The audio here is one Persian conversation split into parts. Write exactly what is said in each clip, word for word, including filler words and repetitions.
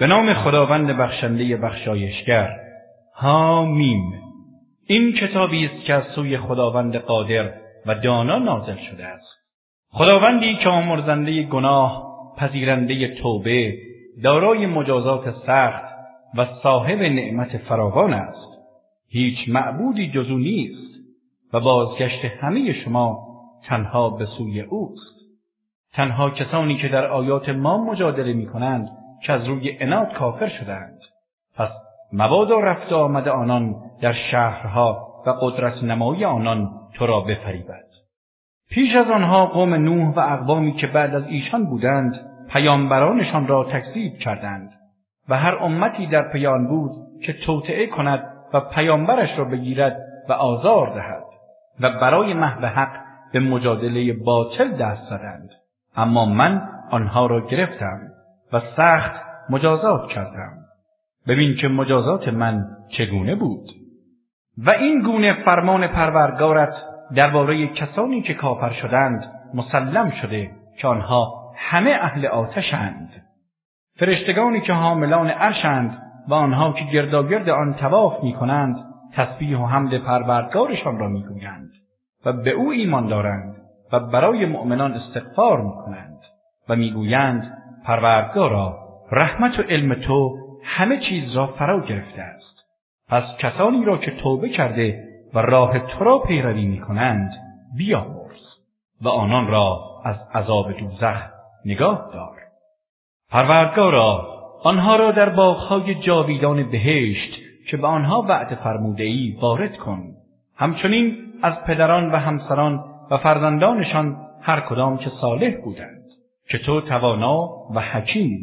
به نام خداوند بخشنده بخشایشگر. حامیم. این کتابی است که از سوی خداوند قادر و دانا نازل شده است. خداوندی که آمرزنده گناه، پذیرنده توبه، دارای مجازات سخت و صاحب نعمت فراوان است. هیچ معبودی جز او نیست و بازگشت همه شما تنها به سوی اوست. تنها کسانی که در آیات ما مجادله می کنند که از روی عناد کافر شدند. پس مبادا رفت آمد آنان در شهرها و قدرت نمایی آنان تو را بفریبد. پیش از آنها قوم نوح و اقوامی که بعد از ایشان بودند پیامبرانشان را تکذیب کردند و هر امتی در پی آن بود که توطئه کند و پیامبرش را بگیرد و آزار دهد و برای محو حق به مجادله باطل دست زدند. اما من آنها را گرفتم و سخت مجازات کردم. ببین که مجازات من چگونه بود. و این گونه فرمان پروردگارت درباره کسانی که کافر شدند مسلم شده که آنها همه اهل آتشند. فرشتگانی که حاملان عرشند و آنها که گرداگرد آن طواف می کنند تسبیح و حمد پروردگارشان را می گویند و به او ایمان دارند و برای مؤمنان استغفار می کنند و می گویند پروردگارا رحمت و علم تو همه چیز را فرا گرفته است. پس کسانی را که توبه کرده و راه تو را پیروی می کنند بیامرز و آنان را از عذاب دوزخ نگاه دار. پروردگارا آنها را در باغ‌های جاویدان بهشت که به آنها وعده فرموده‌ای وارد کن. همچنین از پدران و همسران و فرزندانشان هر کدام که صالح بودند که تو توانا و حکیم.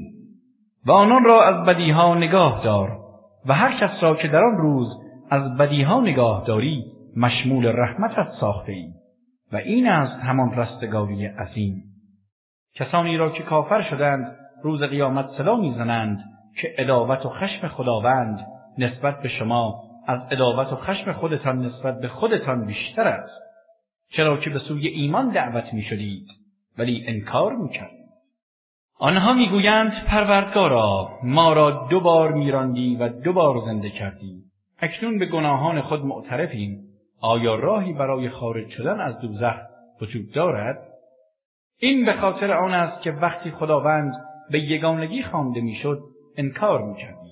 و آنان را از بدیها نگاه دار و هر کس را که در آن روز از بدیها نگاه داری مشمول رحمتت ساخته ای و این است همان رستگاری عظیم. کسانی را که کافر شدند روز قیامت صدا می‌زنند که عداوت و خشم خداوند نسبت به شما از عداوت و خشم خودتان نسبت به خودتان بیشتر است. چرا که به سوی ایمان دعوت می‌شدید ولی انکار می‌کردید. آنها میگویند پروردگارا ما را دو بار میراندی و دو بار زنده کردی. اکنون به گناهان خود معترفیم. آیا راهی برای خارج شدن از دوزخ وجود دارد؟ این به خاطر آن است که وقتی خداوند به یگانگی خوانده میشد انکار میکردی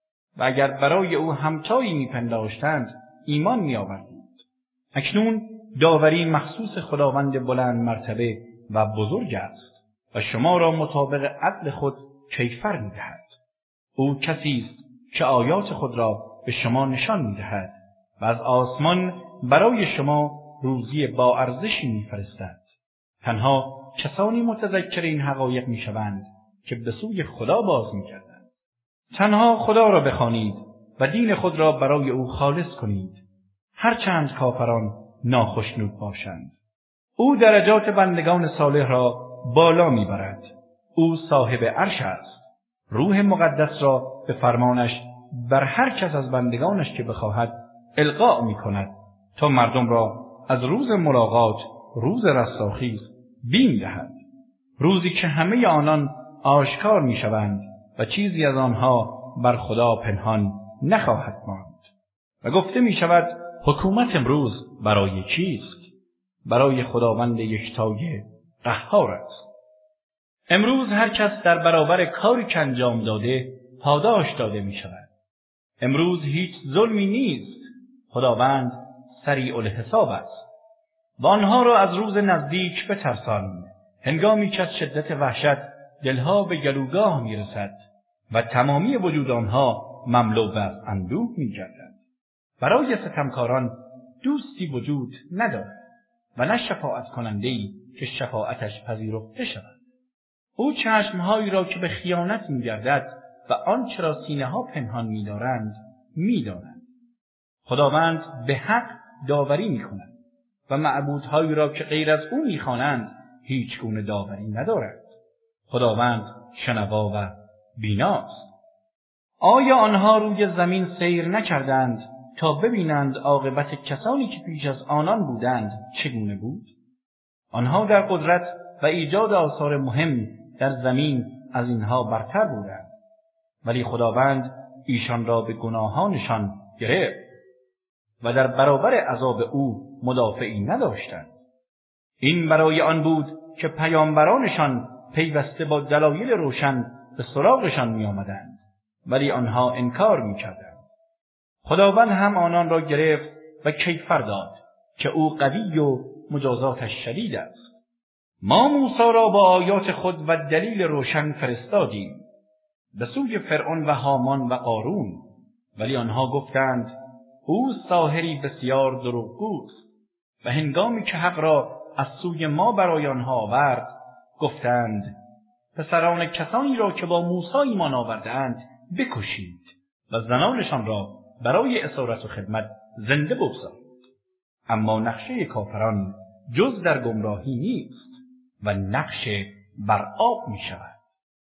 و اگر برای او همتایی میپنداشتند ایمان میآوردید. اکنون داوری مخصوص خداوند بلند مرتبه و بزرگ است و شما را مطابق عدل خود کیفر می‌دهد. او کسی است که آیات خود را به شما نشان می‌دهد و از آسمان برای شما روزی با ارزشی می‌فرستد. تنها کسانی متذکر این حقایق می‌شوند که به سوی خدا باز می‌گردند. تنها خدا را بخوانید و دین خود را برای او خالص کنید، هرچند کافران ناخشنود باشند. او درجات بندگان صالح را بالا میبرد. او صاحب عرش است. روح مقدس را به فرمانش بر هر کس از بندگانش که بخواهد القا میکند تا مردم را از روز ملاقات، روز رستاخیز بیم دهد. روزی که همه آنان آشکار میشوند و چیزی از آنها بر خدا پنهان نخواهد ماند. و گفته میشود حکومت امروز برای چیست؟ برای خداوند یکتای قهار است. امروز هر کس در برابر کاری که انجام داده پاداش داده می شود. امروز هیچ ظلمی نیست. خداوند سریع الحساب است. و آنها را از روز نزدیک بترسان، هنگامی که از شدت وحشت دلها به گلوگاه می رسد و تمامی وجود آنها مملو از اندوه می گردد. برای ستمکاران دوستی وجود ندارد و نه شفاعت کننده‌ای که شفاعتش پذیرفته شود. او چشمهایی را که به خیانت می‌گردد و آنچه را سینه‌ها پنهان می‌دارند می‌داند. خداوند به حق داوری می‌کند و معبودهایی را که غیر از او می‌خوانند هیچ گونه داوری ندارد. خداوند شنوا و بیناست. آیا آنها روی زمین سیر نکردند تا ببینند عاقبت کسانی که پیش از آنان بودند چگونه بود؟ آنها در قدرت و ایجاد آثار مهم در زمین از اینها برتر بودند ولی خداوند ایشان را به گناهانشان گرفت و در برابر عذاب او مدافعی نداشتند. این برای آن بود که پیامبرانشان پیوسته با دلایل روشن به سراغشان می آمدند، ولی آنها انکار می کردند. خداوند هم آنان را گرفت و کیفر داد که او قوی و مجازاتش شدید است. ما موسی را با آیات خود و دلیل روشن فرستادیم به سوی فرعون و هامان و قارون، ولی آنها گفتند او ساحری بسیار دروغگوست و هنگامی که حق را از سوی ما برای آنها آورد گفتند پسران کسانی را که با موسی ایمان آورده‌اند بکشید و زنانشان را برای اسارت و خدمت زنده بگذارید. اما نقشه کافران جز در گمراهی نیست و نقش بر آب می شود.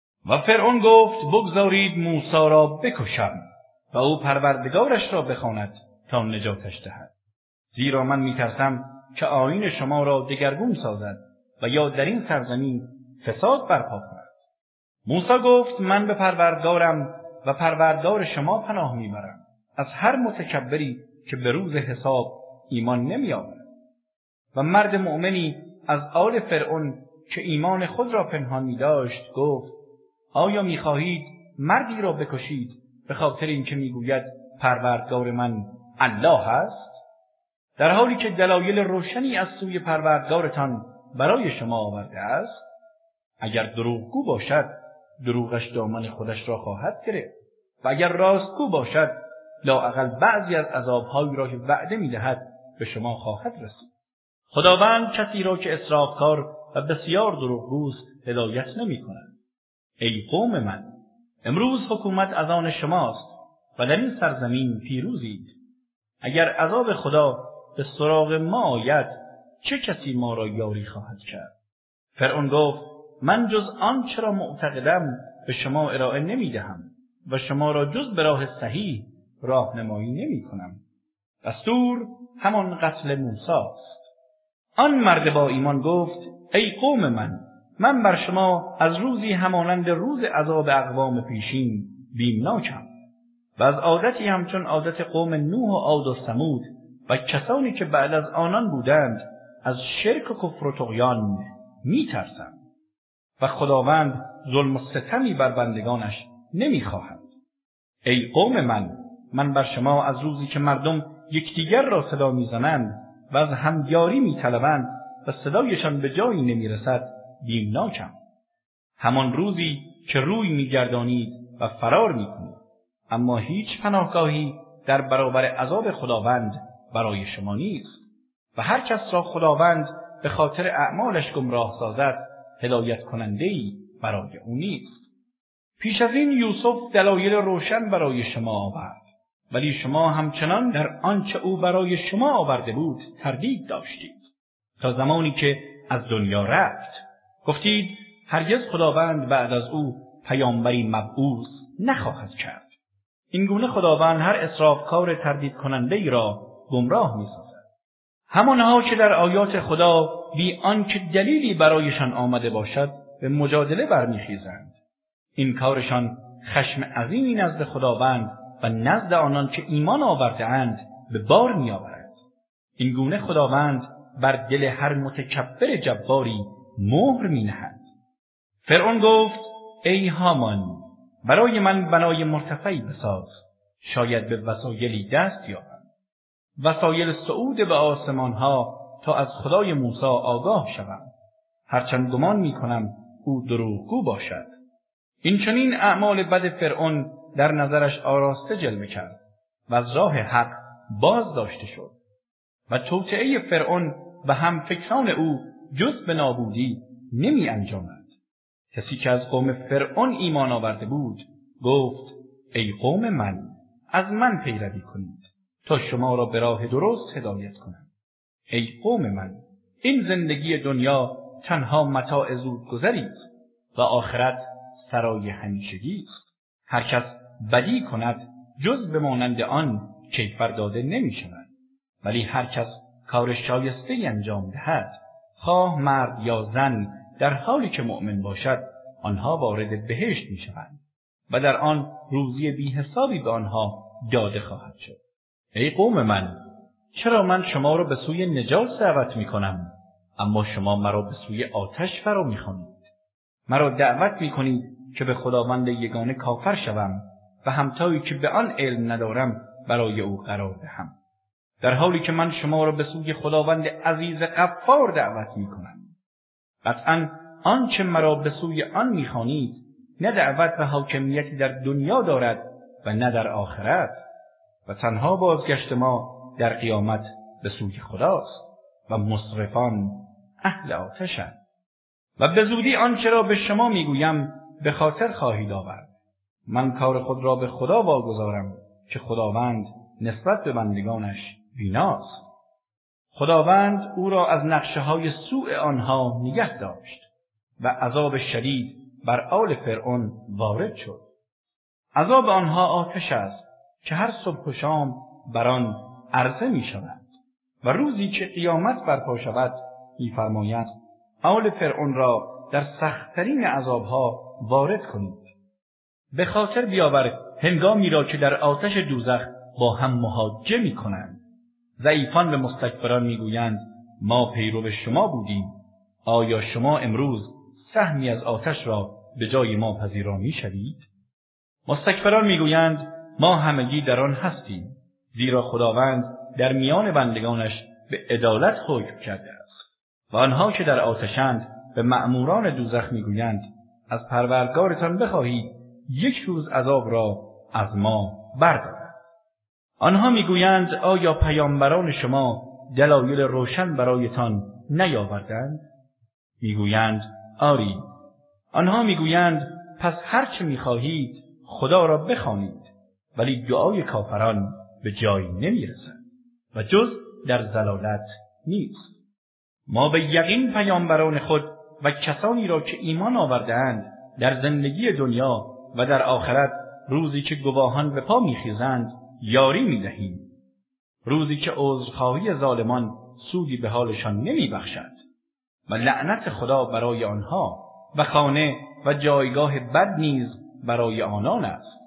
و فرعون گفت بگذارید موسی را بکشم و او پروردگارش را بخواند تا نجاتش دهد، زیرا من می ترسم که آیین شما را دگرگون سازد و یا در این سرزمین فساد برپا کند. موسی گفت من به پروردگارم و پروردگار شما پناه میبرم از هر متکبری که به روز حساب ایمان نمی آورد. و مرد مؤمنی از آل فرعون که ایمان خود را پنهان می داشت گفت آیا می خواهید مردی را بکشید به خاطر اینکه می گوید پروردگار من الله است، در حالی که دلایل روشنی از سوی پروردگارتان برای شما آورده است؟ اگر دروغگو باشد دروغش دامن خودش را خواهد گرفت و اگر راستگو باشد لااقل بعضی از عذاب‌هایی را که وعده می‌دهد به شما خواهد رسید. خداوند کسی را که اسرافکار و بسیار دروغگوست هدایت نمی‌کند. ای قوم من، امروز حکومت از آن شماست و در این سرزمین پیروزید. اگر عذاب خدا به سراغ ما آید چه کسی ما را یاری خواهد کرد؟ فرعون گفت من جز آنچه را معتقدم به شما ارائه نمی‌دهم و شما را جز به راه صحیح راهنمایی نمی‌کنم. دستور همان قتل موسی است. آن مرد با ایمان گفت ای قوم من، من بر شما از روزی همانند روز عذاب اقوام پیشین بیمناکم و از عادتی همچون عادت قوم نوح و عاد و ثمود و کسانی که بعد از آنان بودند از شرک و کفر و طغیان می‌ترسم و خداوند ظلم و ستمی بر بندگانش نمی‌خواهد. ای قوم من، من بر شما از روزی که مردم یکدیگر را صدا می‌زنند و از همیاری می‌طلبند و صدایشان به جایی نمی‌رسد بیمناکم. همان روزی که روی می‌گردانید و فرار می‌کنید، اما هیچ پناهگاهی در برابر عذاب خداوند برای شما نیست و هر کس را خداوند به خاطر اعمالش گمراه سازد هدایت کننده‌ای برای او نیست. پیش از این یوسف دلایل روشن برای شما آورد، ولی شما همچنان در آنچه او برای شما آورده بود تردید داشتید تا زمانی که از دنیا رفت. گفتید هرگز خداوند بعد از او پیامبری مبعوث نخواهد کرد. این گونه خداوند هر اسرافکار تردید کننده ای را گمراه می سازد. همانها که در آیات خدا بی آنکه دلیلی برایشان آمده باشد به مجادله برمیخیزند. این کارشان خشم عظیمی نزد خداوند و نزد آنان که ایمان آورده اند به بار می آورد. این گونه خداوند بر دل هر متکبر جباری مهر می نهد. فرعون گفت ای هامان، برای من بنای مرتفعی بساز، شاید به وسایلی دست یابم. وسایل صعود به آسمان ها تا از خدای موسی آگاه شوم، هرچند گمان می کنم او دروغگو باشد. این چنین اعمال بد فرعون در نظرش آراسته جلوه کرد و از راه حق باز داشته شد و توطئه فرعون و هم فکران او جز به نابودی نمی انجامد. کسی که از قوم فرعون ایمان آورده بود گفت ای قوم من، از من پیروی کنید تا شما را به راه درست هدایت کنم. ای قوم من، این زندگی دنیا تنها متاع زودگذری است و آخرت سرای همیشگی است. هر کس بدی کند جز به مانند آن کیفر داده نمی شود، ولی هر کس کار شایسته‌ای انجام دهد، خواه مرد یا زن، در حالی که مؤمن باشد، آنها وارد بهشت می شوند و در آن روزی بی حسابی به آنها داده خواهد شد. ای قوم من، چرا من شما را به سوی نجات دعوت می کنم، اما شما مرا به سوی آتش فرا می خوانید؟ مرا دعوت می کنید که به خداوند یگانه کافر شوم و همتایی که به آن علم ندارم برای او قرار دهم، در حالی که من شما را به سوی خداوند عزیز غفار دعوت می کنم. قطعاً آنچه مرا به سوی آن می خوانید نه دعوت و حاکمیتی در دنیا دارد و نه در آخرت، و تنها بازگشت ما در قیامت به سوی خداست و مسرفان اهل آتشند. و به زودی آنچه را به شما میگویم به خاطر خواهید آورد. من کار خود را به خدا واگذارم که خداوند نسبت به بندگانش بیناست. خداوند او را از نقشه‌های سوء آنها نگه داشت و عذاب شدید بر آل فرعون وارد شد. عذاب آنها آتش است که هر صبح و شام بر آن عرضه می شود و روزی که قیامت برپا شود می‌فرماید آل فرعون را در سخت‌ترین عذابها وارد کنید. به خاطر بیاور هنگامی را که در آتش دوزخ با هم محاجه می‌کنند. ضعیفان به مستکبران می‌گویند ما پیرو شما بودیم، آیا شما امروز سهمی از آتش را به جای ما پذیرا می‌شوید؟ مستکبران می‌گویند ما همگی در آن هستیم، زیرا خداوند در میان بندگانش به عدالت حکم کرده است. و آنها که در آتشند به مأموران دوزخ می‌گویند از پروردگارتان بخواهید یک روز عذاب را از ما بردارد. آنها می‌گویند آیا پیامبران شما دلایل روشن برایتان نیاوردند؟ می‌گویند آری. آنها می‌گویند پس هر چه می‌خواهید خدا را بخوانید، ولی دعای کافران به جایی نمی‌رسد و جز در ضلالت نیست. ما به یقین پیامبران خود و کسانی را که ایمان آورده‌اند در زندگی دنیا و در آخرت روزی که گواهان به پا می‌خیزند یاری می‌دهیم، روزی که عذرخواهی ظالمان سودی به حالشان نمی‌بخشد و لعنت خدا برای آنها و خانه و جایگاه بد نیز برای آنان است.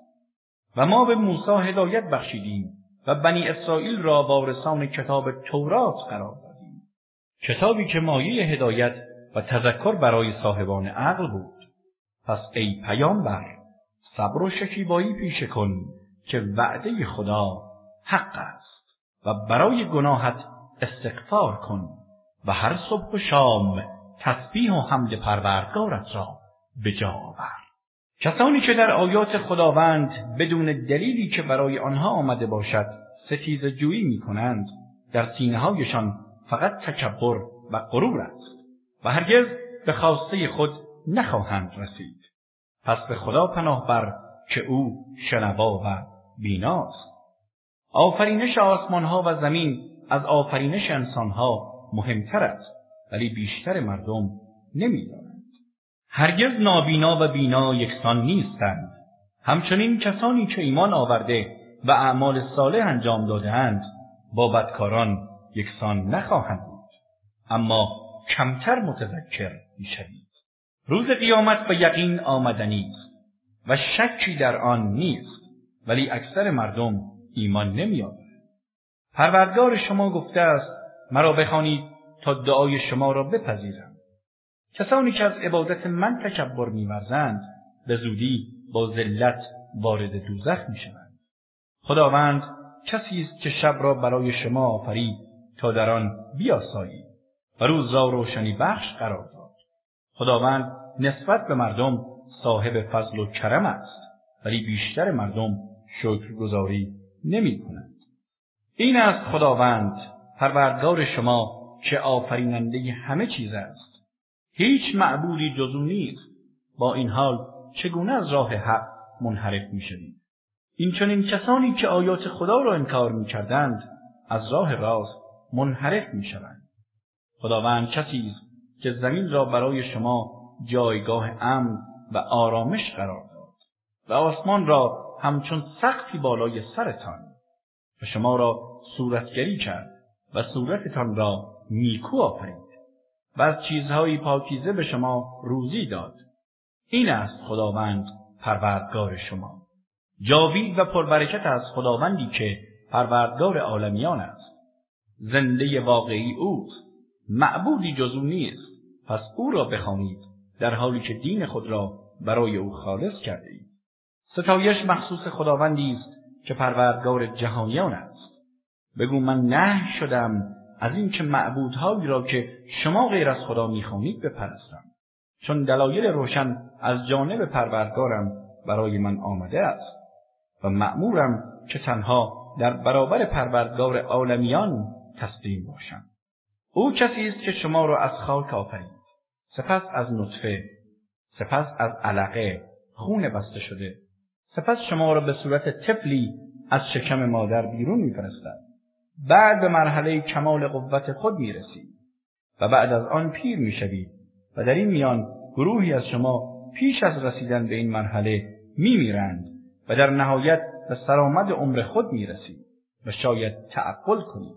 و ما به موسی هدایت بخشیدیم و بنی اسرائیل را وارثان کتاب تورات قرار دادیم، کتابی که مایه هدایت و تذکر برای صاحبان عقل بود. پس ای پیامبر صبر و شکیبایی پیشه کن که وعده خدا حق است و برای گناهت استغفار کن و هر صبح و شام تسبیح و حمد پروردگارت را به جا آور. کسانی که در آیات خداوند بدون دلیلی که برای آنها آمده باشد ستیزه جویی می کنند، در سینه‌هایشان فقط تکبر و غرور است و هرگز به خواسته خود نخواهند رسید. پس به خدا پناه بر که او شنوا و بیناست. آفرینش آسمانها و زمین از آفرینش انسانها مهمتر است، ولی بیشتر مردم نمی‌دانند. هرگز نابینا و بینا یکسان نیستند. همچنین کسانی که ایمان آورده و اعمال صالح انجام داده‌اند با بدکاران یکسان نخواهند بود، اما کمتر متذکر می‌شوید. روز قیامت به یقین آمدنی است و شکی در آن نیست، ولی اکثر مردم ایمان نمی‌آورند. پروردگار شما گفته است مرا بخوانید تا دعای شما را بپذیرم. کسانی که از عبادت من تکبر می‌ورزند به زودی با ذلت وارد دوزخ می‌شوند. خداوند کسی است که شب را برای شما آفرید تا در آن بیاسایید و روز را روشنی بخش قرار داد. خداوند نسبت به مردم صاحب فضل و کرم است، ولی بیشتر مردم شکرگزاری نمی‌کنند. این است خداوند پروردگار شما که آفریننده همه چیز است. هیچ معبودی جز او نیست. با این حال چگونه از راه حق منحرف می‌شوید؟ این چنین کسانی که آیات خدا را انکار می‌کردند از راه راست منحرف می‌شوند. خداوند کسی است که زمین را برای شما جایگاه امن و آرامش قرار داد و آسمان را همچون سقفی بالای سرتان و شما را صورتگری کرد و صورتتان را نیکو آفرید و از چیزهای پاکیزه به شما روزی داد. این است خداوند پروردگار شما. جاوید و پربرکت از خداوندی که پروردگار عالمیان است. زنده واقعی اوست، معبودی جز او نیست، پس او را بخوانید در حالی که دین خود را برای او خالص کرده اید. ستایش مخصوص خداوندی است که پروردگار جهانیان است. بگو من نهی شدم از این که معبودهایی را که شما غیر از خدا میخوانید بپرستم، چون دلایل روشن از جانب پروردگارم برای من آمده است و مأمورم که تنها در برابر پروردگار عالمیان تسلیم باشم. او کسی است که شما را از خاک آفرید، سپس از نطفه، سپس از علقه خون بسته شده، سپس شما را به صورت طفلی از شکم مادر بیرون می‌فرستد. بعد به مرحله کمال قوت خود می‌رسید و بعد از آن پیر می‌شوید و در این میان گروهی از شما پیش از رسیدن به این مرحله می‌میرند و در نهایت به سرآمد عمر خود می‌رسید و شاید تعقل کنید.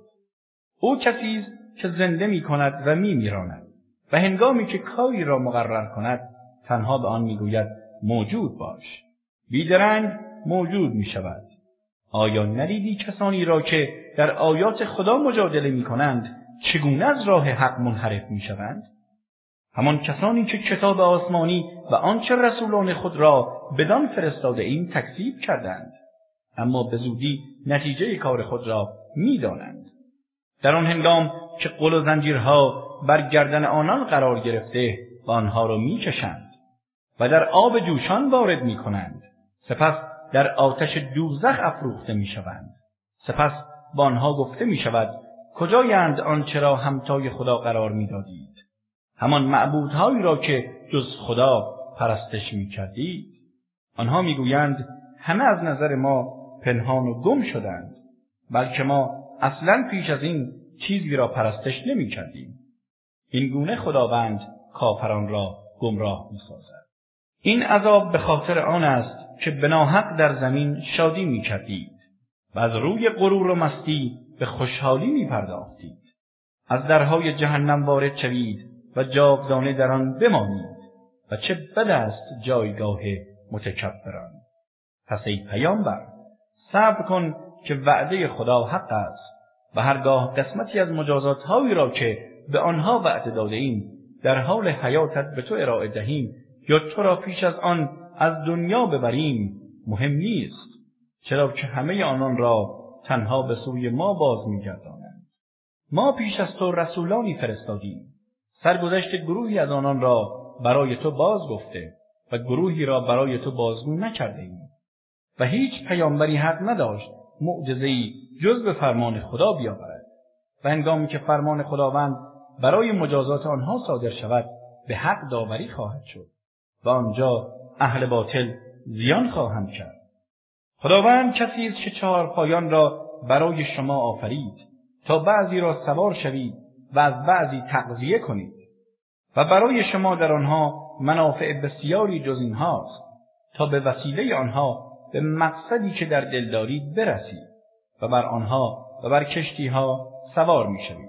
او کسی است که زنده می‌کند و می‌میراند و هنگامی که کاری را مقرر کند تنها به آن می‌گوید موجود باش. بیدرنگ موجود می‌شود. آیا ندیدی کسانی را که در آیات خدا مجادله می‌کنند چگونه از راه حق منحرف می‌شوند؟ همان کسانی که کتاب آسمانی و آنچه رسولان خود را بدان فرستاده ایم تکذیب کردند، اما به زودی نتیجه کار خود را می‌دانند. در آن هنگام که قل و زنجیرها بر گردن آنان قرار گرفته و آنها را می‌کشند و در آب جوشان وارد می‌کنند، سپس در آتش دوزخ افروخته می‌شوند. سپس با آنها گفته می‌شود کجایند آنچه را همتای خدا قرار می‌دادید؟ همان معبودهایی را که جز خدا پرستش می‌کردید. آنها می‌گویند همه از نظر ما پنهان و گم شدند، بلکه ما اصلاً پیش از این چیزی را پرستش نمی‌کردیم. این گونه خداوند کافران را گمراه می‌سازد. این عذاب به خاطر آن است که بناحق در زمین شادی می‌کردید و از روی غرور و مستی به خوشحالی می‌پرداختید. از درهای جهنم وارد شوید و جاودانه در آن بمانید و چه بد است جایگاه متکبران. پس ای پیامبر صبر کن که وعده خدا حق است و هرگاه قسمتی از مجازات‌هایی را که به آنها وعده داده ایم در حال حیاتت به تو ارائه دهیم یا تو را پیش از آن از دنیا ببریم مهم نیست، چرا که همه آنان را تنها به سوی ما باز می‌گردانند. ما پیش از تو رسولانی فرستادیم، سرگذشت گروهی از آنان را برای تو باز گفته و گروهی را برای تو بازگو نکرده ایم و هیچ پیامبری حق نداشت معجزه‌ای جز به فرمان خدا بیاورد و هنگامی که فرمان خداوند برای مجازات آنها صادر شود به حق داوری خواهد شد و آنجا اهل باطل زیان خواهند کرد. خداوند کسی است که چهار پایان را برای شما آفرید تا بعضی را سوار شوید و از بعضی تغذیه کنید و برای شما در آنها منافع بسیاری جز این هاست تا به وسیله آنها به مقصدی که در دل دارید برسید و بر آنها و بر کشتیها سوار می شوید.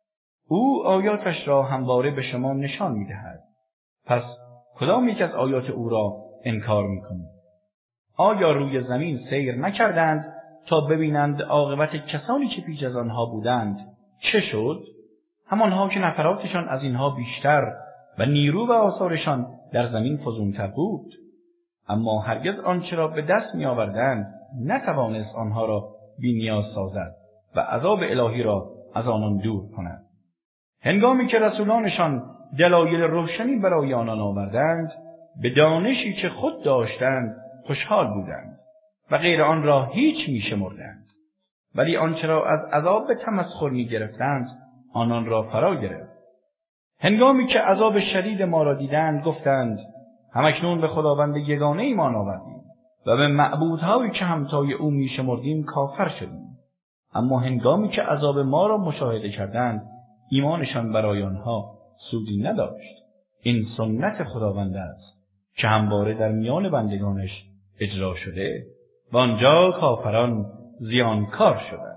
او آیاتش را همواره به شما نشان می دهد. پس کدام یک از آیات او را انکار می کنید؟ آیا روی زمین سیر نکردند تا ببینند عاقبت کسانی که پیش از آنها بودند چه شد؟ همانها که نفراتشان از اینها بیشتر و نیرو و آثارشان در زمین فزونتر بود، اما هرگز آنچه را به دست می آوردند نتوانست آنها را بی نیاز سازد و عذاب الهی را از آنان دور کند. هنگامی که رسولانشان دلایل روشنی برای آنان آوردند، به دانشی که خود داشتند خوشحال بودند و غیر آن را هیچ می شمردند، ولی آنچه را از عذاب به تمسخر می گرفتند آنان را فرا گرفت. هنگامی که عذاب شدید ما را دیدند گفتند همکنون به خداوند یگانه ایمان آوردیم و به معبودهایی که همتای او می شمردیم کافر شدیم. اما هنگامی که عذاب ما را مشاهده کردند ایمانشان برای آنها سودی نداشت. این سنت خداوند است که همواره در میان بندگانش اجرا شده و آنجا کافران زیانکار شدند.